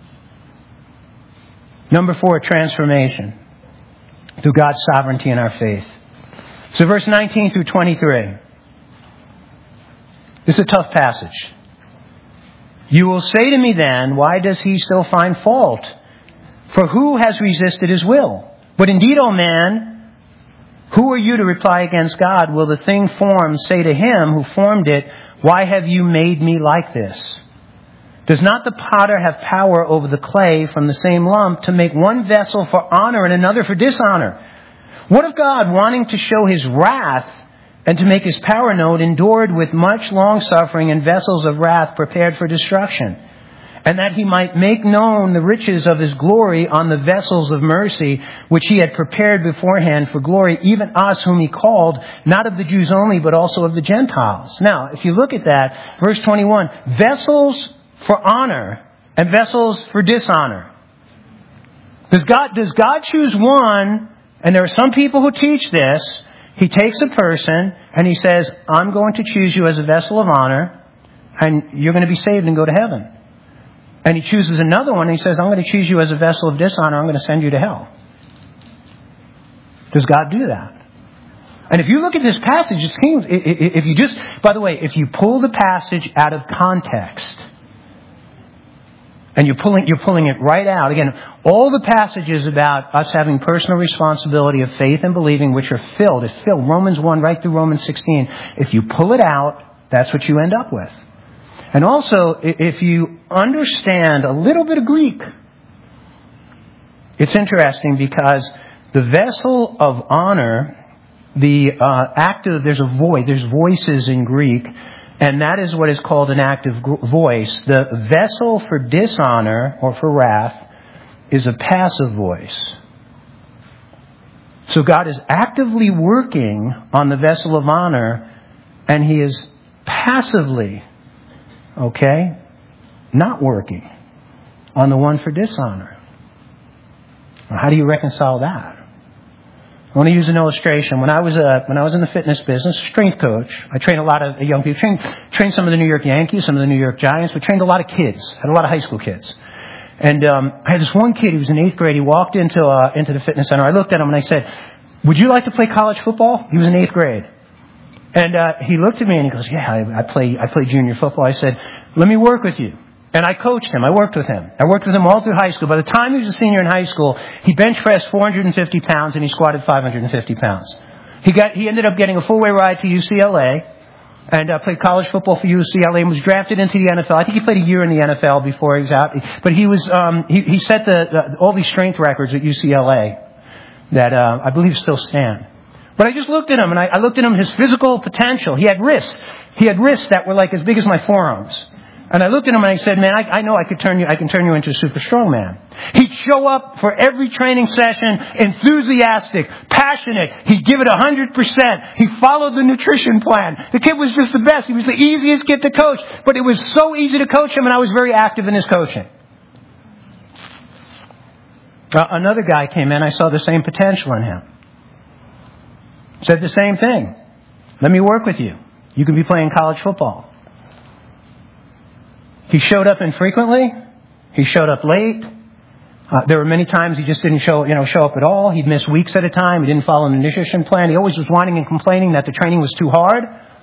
Number four, transformation through God's sovereignty in our faith. So verse nineteen through twenty-three. This is a tough passage. You will say to me then, why does he still find fault? For who has resisted his will? But indeed, O man, who are you to reply against God? Will the thing formed say to him who formed it, why have you made me like this? Does not the potter have power over the clay from the same lump to make one vessel for honor and another for dishonor? What if God, wanting to show his wrath and to make his power known, endured with much long-suffering in vessels of wrath prepared for destruction, and that he might make known the riches of his glory on the vessels of mercy, which he had prepared beforehand for glory, even us whom he called, not of the Jews only, but also of the Gentiles. Now, if you look at that, verse twenty-one, vessels for honor and vessels for dishonor. Does God, does God choose one? And there are some people who teach this. He takes a person and he says, I'm going to choose you as a vessel of honor and you're going to be saved and go to heaven. And he chooses another one and he says, I'm going to choose you as a vessel of dishonor. I'm going to send you to hell. Does God do that? And if you look at this passage, it seems, if you just, by the way, if you pull the passage out of context, and you're pulling, you're pulling it right out. Again, all the passages about us having personal responsibility of faith and believing, which are filled, it's filled, Romans one right through Romans sixteen. If you pull it out, that's what you end up with. And also, if you understand a little bit of Greek, it's interesting because the vessel of honor, the uh, active, there's a voice, there's voices in Greek, and that is what is called an active voice. The vessel for dishonor or for wrath is a passive voice. So God is actively working on the vessel of honor, and he is passively, okay, not working on the one for dishonor. Now, how do you reconcile that? I want to use an illustration. When I was a, when I was in the fitness business, strength coach, I trained a lot of young people. Trained, trained some of the New York Yankees, some of the New York Giants. We trained a lot of kids. Had a lot of high school kids. And um, I had this one kid. He was in eighth grade. He walked into uh, into the fitness center. I looked at him and I said, "Would you like to play college football?" He was in eighth grade. And uh, he looked at me and he goes, "Yeah, I, I play I play junior football." I said, "Let me work with you." And I coached him. I worked with him. I worked with him all through high school. By the time he was a senior in high school, he bench pressed four hundred fifty pounds and he squatted five hundred fifty pounds. He got, he ended up getting a full-way ride to U C L A and uh, played college football for U C L A and was drafted into the N F L. I think he played a year in the N F L before he was out. But he was, um, he, he set the, the, all these strength records at U C L A that, uh, I believe still stand. But I just looked at him and I, I looked at him, his physical potential. He had wrists. He had wrists that were like as big as my forearms. And I looked at him and I said, man, I, I know I could turn you, I can turn you into a super strong man. He'd show up for every training session, enthusiastic, passionate. He'd give it a hundred percent. He followed the nutrition plan. The kid was just the best. He was the easiest kid to coach, but it was so easy to coach him and I was very active in his coaching. Uh, another guy came in, I saw the same potential in him. Said the same thing. Let me work with you. You can be playing college football. He showed up infrequently. He showed up late. Uh, there were many times he just didn't show, you know, show up at all. He'd miss weeks at a time. He didn't follow the nutrition plan. He always was whining and complaining that the training was too hard.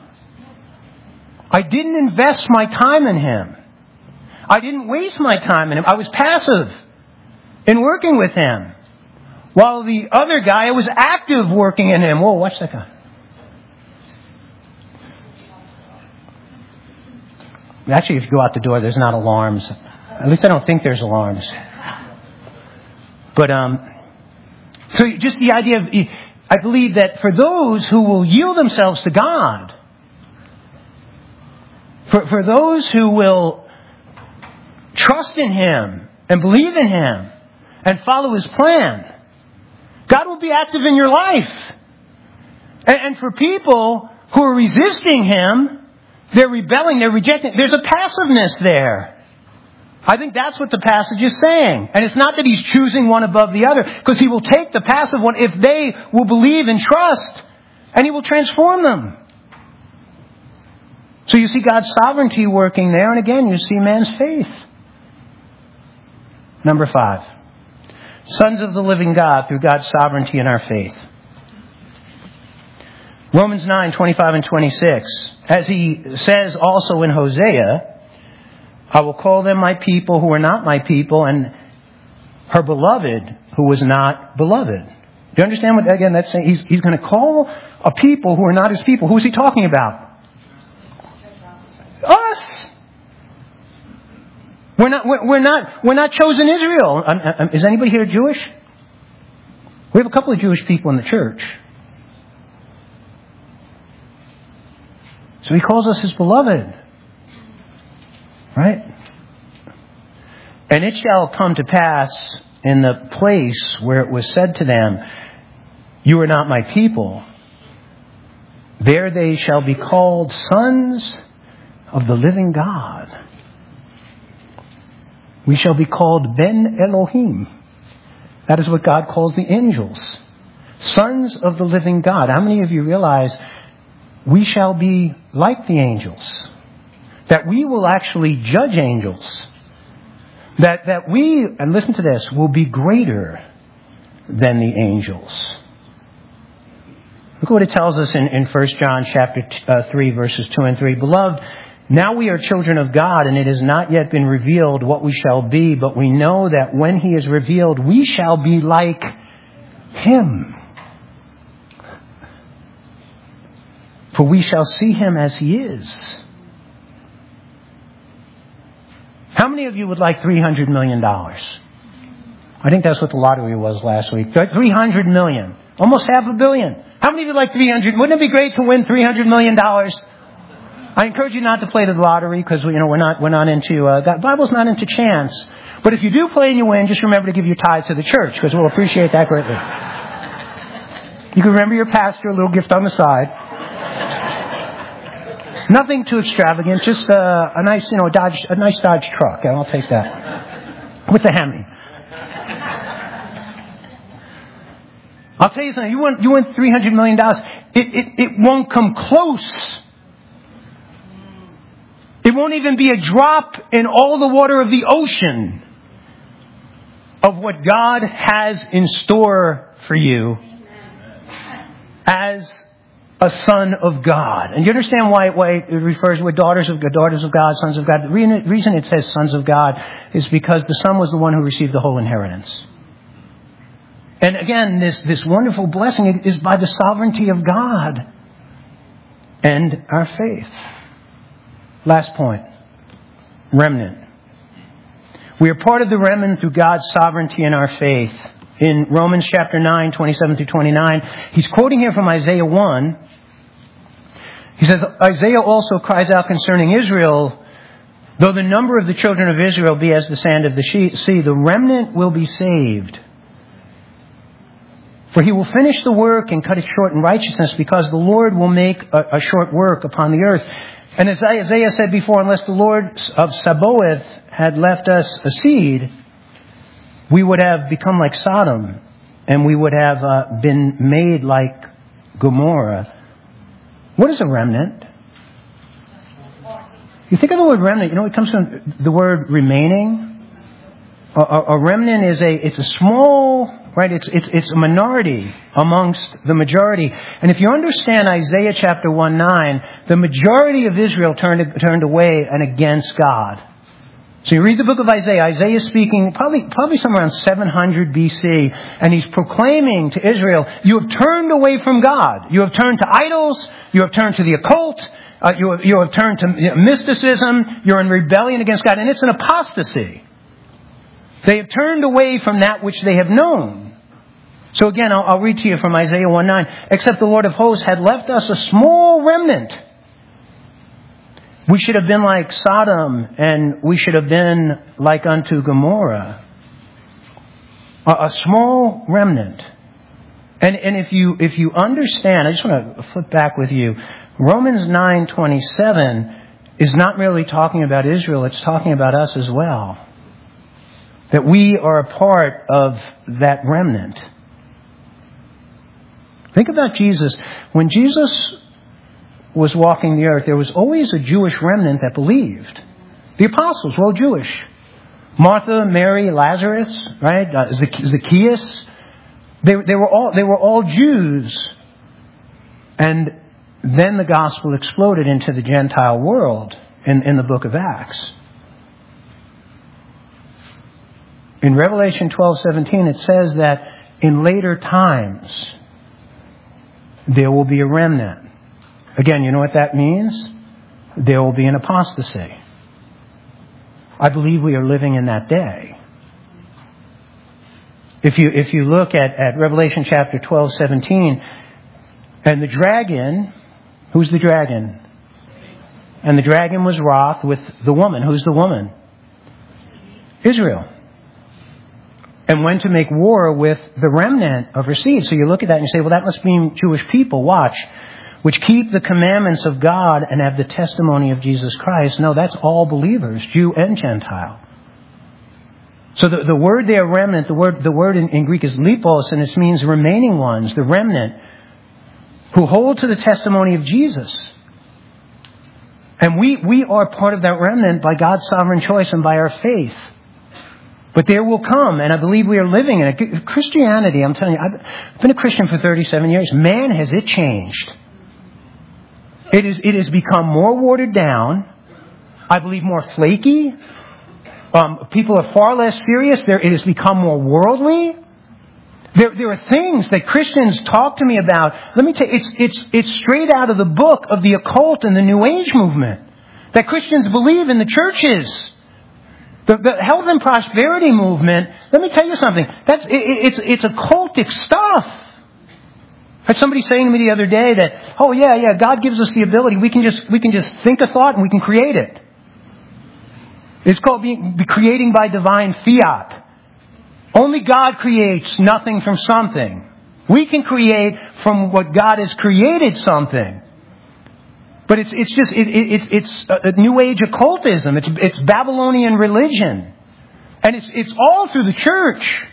I didn't invest my time in him. I didn't waste my time in him. I was passive in working with him. While the other guy, I was active working in him. Whoa, watch that guy. Actually, if you go out the door, there's not alarms. At least I don't think there's alarms. But, um, so just the idea of, I believe that for those who will yield themselves to God, for, for those who will trust in Him and believe in Him and follow His plan, God will be active in your life. And, and for people who are resisting Him, they're rebelling, they're rejecting. There's a passiveness there. I think that's what the passage is saying. And it's not that he's choosing one above the other, because he will take the passive one if they will believe and trust, and he will transform them. So you see God's sovereignty working there, and again, you see man's faith. Number five. Sons of the living God through God's sovereignty in our faith. Romans nine, twenty-five and twenty-six. As he says also in Hosea, I will call them my people who are not my people, and her beloved who was not beloved. Do you understand what, again, that's saying? He's, he's going to call a people who are not his people. Who is he talking about? Us. We're not, we're, we're not, we're not chosen Israel. Um, um, is anybody here Jewish? We have a couple of Jewish people in the church. So he calls us his beloved. Right? And it shall come to pass in the place where it was said to them, you are not my people. There they shall be called sons of the living God. We shall be called Ben Elohim. That is what God calls the angels. Sons of the living God. How many of you realize we shall be like the angels? That we will actually judge angels. That, that we, and listen to this, will be greater than the angels. Look what it tells us in, in First John chapter uh, three, verses two and three. Beloved, now we are children of God, and it has not yet been revealed what we shall be, but we know that when he is revealed, we shall be like him. For we shall see him as he is. How many of you would like three hundred million dollars? I think that's what the lottery was last week. three hundred million dollars. Almost half a billion. How many of you like three hundred? Wouldn't it be great to win three hundred million dollars? I encourage you not to play the lottery because, you know, we're not, we're not into, uh, that Bible's not into chance. But if you do play and you win, just remember to give your tithe to the church because we'll appreciate that greatly. You can remember your pastor, a little gift on the side. Nothing too extravagant, just uh, a nice, you know, a Dodge, a nice Dodge truck. And I'll take that with the Hemi. I'll tell you something. You win, you win three hundred million dollars. It, it, it won't come close. It won't even be a drop in all the water of the ocean of what God has in store for you as a son of God. And you understand why, why it refers to daughters of God, daughters of God, sons of God. The reason it says sons of God is because the son was the one who received the whole inheritance. And again, this, this wonderful blessing is by the sovereignty of God and our faith. Last point. Remnant. We are part of the remnant through God's sovereignty and our faith. In Romans chapter nine, twenty-seven through twenty-nine, he's quoting here from Isaiah one. He says, Isaiah also cries out concerning Israel, though the number of the children of Israel be as the sand of the sea, the remnant will be saved. For he will finish the work and cut it short in righteousness, because the Lord will make a, a short work upon the earth. And as Isaiah said before, unless the Lord of Sabaoth had left us a seed, we would have become like Sodom, and we would have uh, been made like Gomorrah. What is a remnant? You think of the word remnant, you know, it comes from the word remaining. A, a, a remnant is a, it's a small, right, it's, it's, it's a minority amongst the majority. And if you understand Isaiah chapter one nine, the majority of Israel turned, turned away and against God. So you read the book of Isaiah. Isaiah is speaking probably, probably somewhere around seven hundred B C. And he's proclaiming to Israel, you have turned away from God. You have turned to idols. You have turned to the occult. Uh, you, have, you have turned to mysticism. You're in rebellion against God. And it's an apostasy. They have turned away from that which they have known. So again, I'll, I'll read to you from Isaiah one nine. Except the Lord of hosts had left us a small remnant. We should have been like Sodom, and we should have been like unto Gomorrah. A, a small remnant. And, and if you, if you understand, I just want to flip back with you. Romans nine twenty-seven is not really talking about Israel. It's talking about us as well. That we are a part of that remnant. Think about Jesus. When Jesus was walking the earth, there was always a Jewish remnant that believed. The apostles were all Jewish. Martha, Mary, Lazarus, right? Uh, Zacchaeus. They, they were all, they were all Jews. And then the gospel exploded into the Gentile world in, in the book of Acts. In Revelation twelve seventeen, it says that in later times, there will be a remnant. Again, you know what that means? There will be an apostasy. I believe we are living in that day. If you if you look at, at Revelation chapter twelve seventeen, and the dragon, who's the dragon? And the dragon was wroth with the woman. Who's the woman? Israel. And went to make war with the remnant of her seed. So you look at that and you say, well, that must mean Jewish people. Watch. Which keep the commandments of God and have the testimony of Jesus Christ. No, that's all believers, Jew and Gentile. So the, the word there, remnant, the word the word in, in Greek is lipos, and it means remaining ones, the remnant, who hold to the testimony of Jesus. And we, we are part of that remnant by God's sovereign choice and by our faith. But there will come, and I believe we are living in it. Christianity, I'm telling you, I've been a Christian for thirty-seven years. Man, has it changed. It is, it has become more watered down. I believe more flaky. Um, people are far less serious. There, it has become more worldly. There, there are things that Christians talk to me about. Let me tell you, it's, it's, it's straight out of the book of the occult and the New Age movement that Christians believe in the churches. The, the health and prosperity movement, let me tell you something. That's, it, it's, it's occultic stuff. I had somebody saying to me the other day that, oh yeah, yeah, God gives us the ability. We can just, we can just think a thought and we can create it. It's called being, creating by divine fiat. Only God creates nothing from something. We can create from what God has created something. But it's it's just it, it, it's it's a New Age occultism. It's it's Babylonian religion, and it's it's all through the church.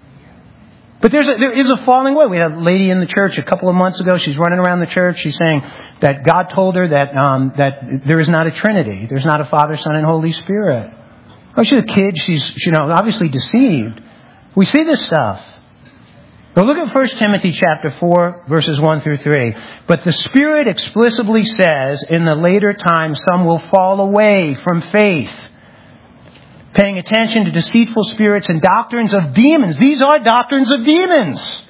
But there's a, there is a falling away. We had a lady in the church a couple of months ago. She's running around the church. She's saying that God told her that um, that there is not a Trinity. There's not a Father, Son, and Holy Spirit. Oh, she's a kid. She's you know obviously deceived. We see this stuff. Now look at First Timothy chapter four, verses one through three. But the Spirit explicitly says, in the later times some will fall away from faith, paying attention to deceitful spirits and doctrines of demons. These are doctrines of demons.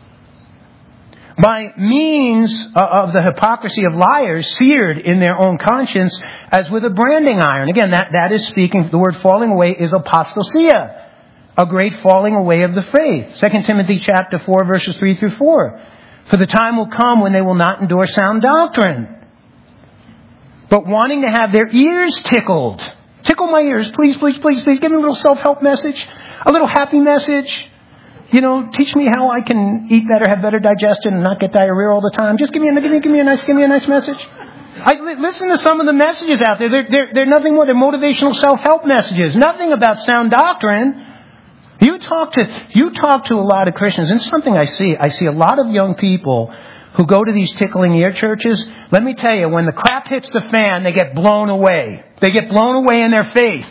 By means of the hypocrisy of liars seared in their own conscience as with a branding iron. Again, that, that is speaking, the word falling away is apostasia. A great falling away of the faith. Second Timothy chapter four, verses three through four. For the time will come when they will not endure sound doctrine, but wanting to have their ears tickled. Tickle my ears, please, please, please, please. Give me a little self-help message, a little happy message. You know, teach me how I can eat better, have better digestion, and not get diarrhea all the time. Just give me a, give me, give me a nice, give me a nice message. I listen to some of the messages out there. They're, they're, they're nothing more than motivational self-help messages. Nothing about sound doctrine. You talk to you talk to a lot of Christians, and it's something I see. I see a lot of young people who go to these tickling ear churches. Let me tell you, when the crap hits the fan, they get blown away. They get blown away in their faith.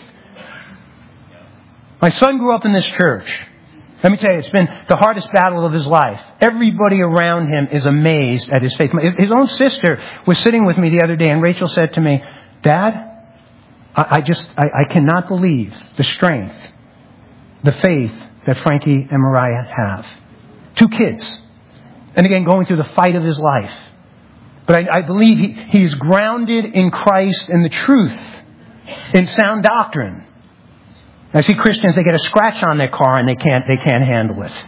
My son grew up in this church. Let me tell you, it's been the hardest battle of his life. Everybody around him is amazed at his faith. His own sister was sitting with me the other day, and Rachel said to me, "Dad, I, I just I, I cannot believe the strength, the faith that Frankie and Mariah have. Two kids. And again, going through the fight of his life. But I, I believe he, he is grounded in Christ and the truth, in sound doctrine. I see Christians, they get a scratch on their car and they can't, they can't handle it.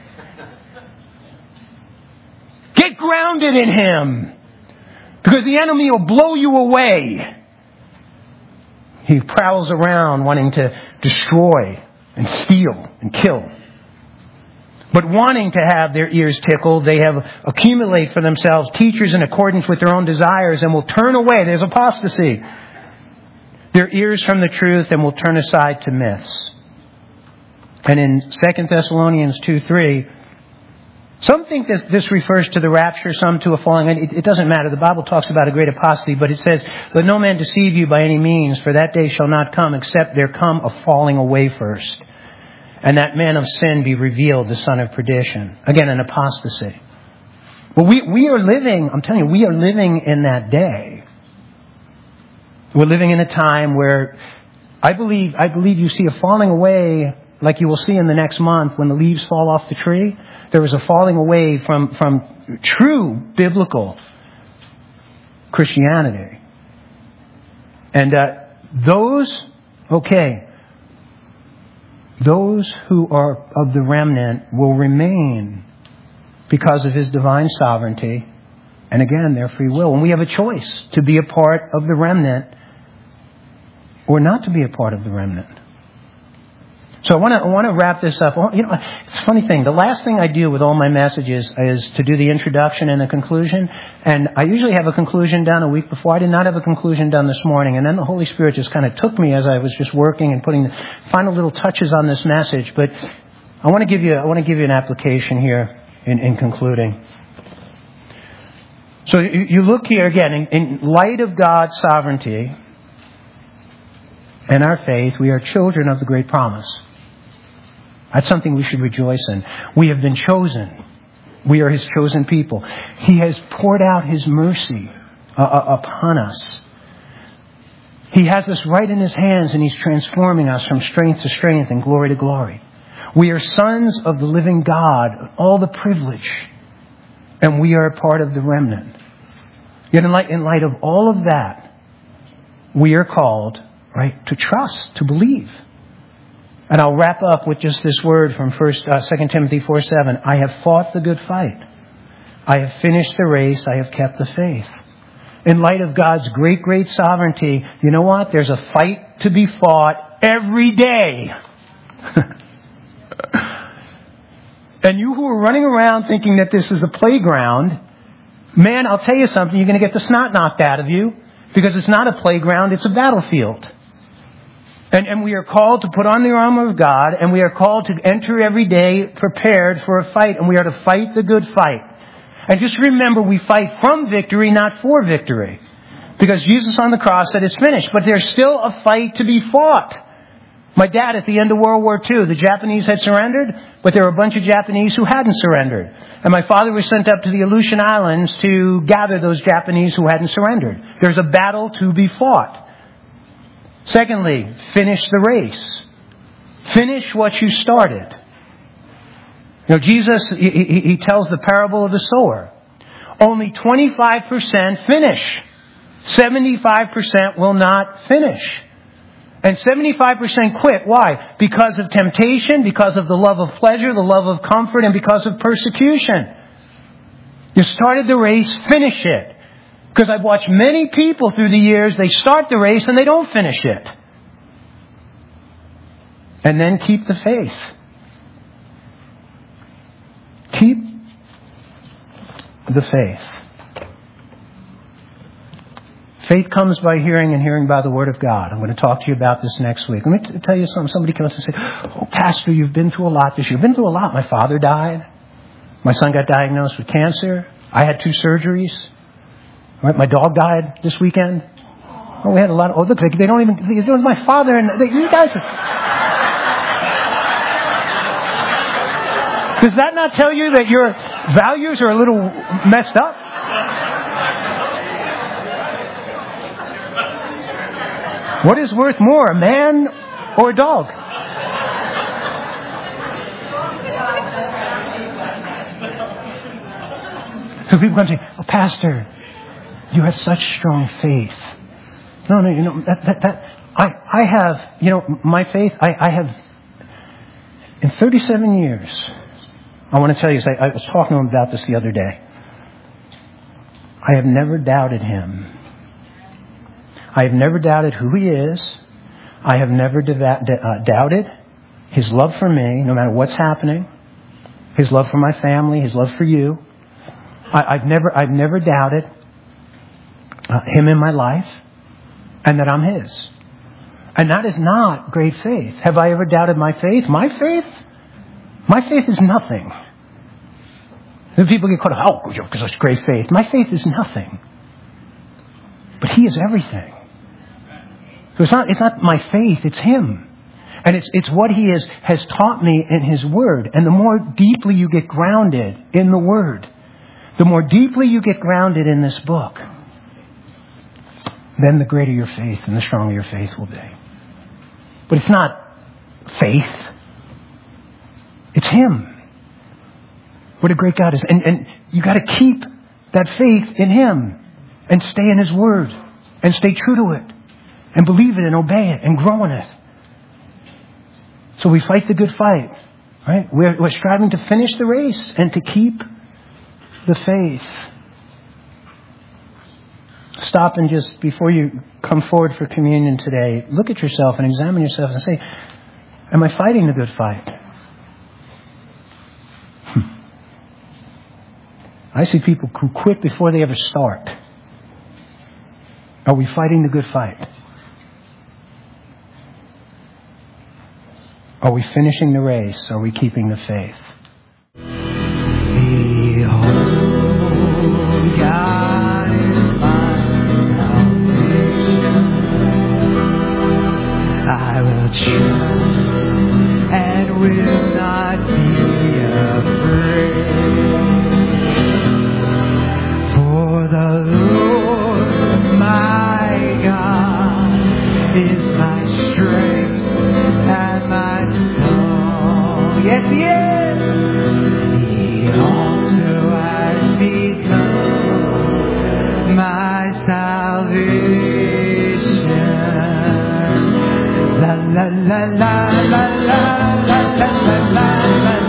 Get grounded in Him, because the enemy will blow you away. He prowls around wanting to destroy and steal and kill. But wanting to have their ears tickled, they have accumulate for themselves teachers in accordance with their own desires and will turn away. There's apostasy. Their ears from the truth and will turn aside to myths. And in Second Thessalonians two three, some think that this refers to the rapture, some to a falling. It, it doesn't matter. The Bible talks about a great apostasy, but it says, "Let no man deceive you by any means, for that day shall not come, except there come a falling away first. And that man of sin be revealed, the son of perdition." Again, an apostasy. Well, we, we are living, I'm telling you, we are living in that day. We're living in a time where I believe, I believe you see a falling away like you will see in the next month when the leaves fall off the tree, there is a falling away from, from true biblical Christianity. And uh, those, okay, those who are of the remnant will remain because of His divine sovereignty and, again, their free will. And we have a choice to be a part of the remnant or not to be a part of the remnant. So I want to I want to wrap this up. You know, it's a funny thing. The last thing I do with all my messages is to do the introduction and the conclusion. And I usually have a conclusion done a week before. I did not have a conclusion done this morning. And then the Holy Spirit just kind of took me as I was just working and putting the final little touches on this message. But I want to give you I want to give you an application here in, in concluding. So you, you look here again in, in light of God's sovereignty and our faith, we are children of the great promise. That's something we should rejoice in. We have been chosen. We are His chosen people. He has poured out His mercy uh, upon us. He has us right in His hands, and He's transforming us from strength to strength and glory to glory. We are sons of the living God, all the privilege, and we are a part of the remnant. Yet in light, in light of all of that, we are called, right, to trust, to believe. And I'll wrap up with just this word from First, uh, Second Timothy four seven. I have fought the good fight. I have finished the race. I have kept the faith. In light of God's great, great sovereignty, you know what? There's a fight to be fought every day. And you who are running around thinking that this is a playground, man, I'll tell you something. You're going to get the snot knocked out of you because it's not a playground. It's a battlefield. And, and we are called to put on the armor of God, and we are called to enter every day prepared for a fight, and we are to fight the good fight. And just remember, we fight from victory, not for victory. Because Jesus on the cross said it's finished, but there's still a fight to be fought. My dad, at the end of World War Two, the Japanese had surrendered, but there were a bunch of Japanese who hadn't surrendered. And my father was sent up to the Aleutian Islands to gather those Japanese who hadn't surrendered. There's a battle to be fought. Secondly, finish the race. Finish what you started. You know, Jesus, he, he, he tells the parable of the sower. Only twenty-five percent finish. seventy-five percent will not finish. And seventy-five percent quit. Why? Because of temptation, because of the love of pleasure, the love of comfort, and because of persecution. You started the race, finish it. Because I've watched many people through the years, they start the race and they don't finish it. And then keep the faith. Keep the faith. Faith comes by hearing, and hearing by the Word of God. I'm going to talk to you about this next week. Let me t- tell you something. Somebody comes and says, "Oh, Pastor, you've been through a lot this year." You've been through a lot. My father died. My son got diagnosed with cancer. I had two surgeries. Right, my dog died this weekend. Oh, we had a lot of... Oh, look, they don't even... It was my father and... They, you guys... Does that not tell you that your values are a little messed up? What is worth more, a man or a dog? So people come and say, "Oh, Pastor, you have such strong faith." No, no, you know, that, that, that, I, I have, you know, my faith, I, I have, in thirty-seven years, I want to tell you, I, I was talking to him about this the other day. I have never doubted Him. I have never doubted who He is. I have never deva- d- uh, doubted His love for me, no matter what's happening. His love for my family, His love for you. I, I've never, I've never doubted Uh, Him in my life, and that I'm His. And that is not great faith. Have I ever doubted my faith? My faith? My faith is nothing. The people get caught up, "Oh, because it's great faith." My faith is nothing. But He is everything. So it's not, it's not my faith, it's Him. And it's, it's what He is, has taught me in His Word. And the more deeply you get grounded in the Word, the more deeply you get grounded in this book, then the greater your faith and the stronger your faith will be. But it's not faith. It's Him. What a great God is. And, and you got to keep that faith in Him and stay in His Word and stay true to it and believe it and obey it and grow in it. So we fight the good fight, right? We're, we're striving to finish the race and to keep the faith. Stop and just, before you come forward for communion today, look at yourself and examine yourself and say, am I fighting the good fight? I see people who quit before they ever start. Are we fighting the good fight? Are we finishing the race? Are we keeping the faith? Behold, God is my salvation. I will trust and will not be afraid. For the Lord my God is my strength and my song. Yes, He is. He also has become my salvation. La la la la la la la la la la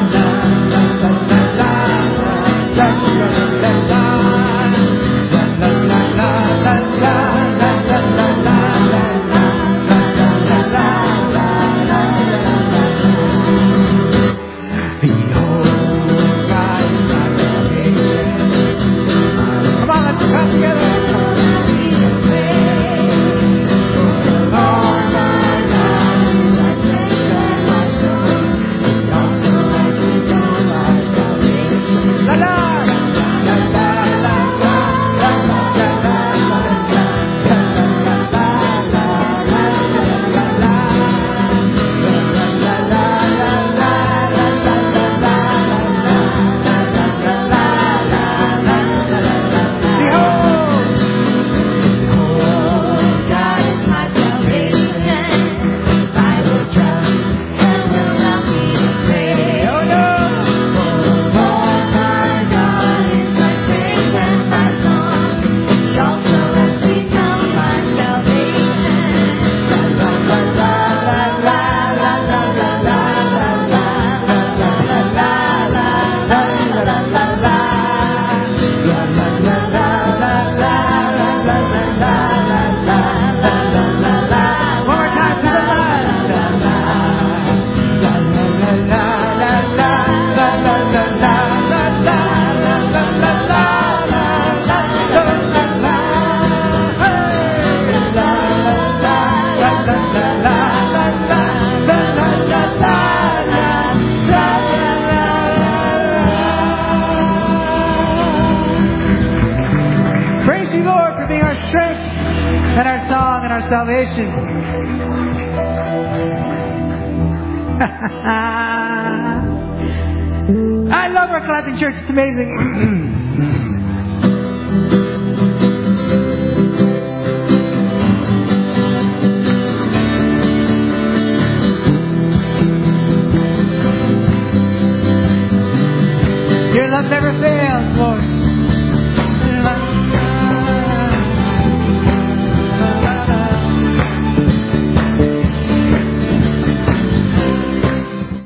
salvation. I love our clapping church. It's amazing. Your love never fails, Lord.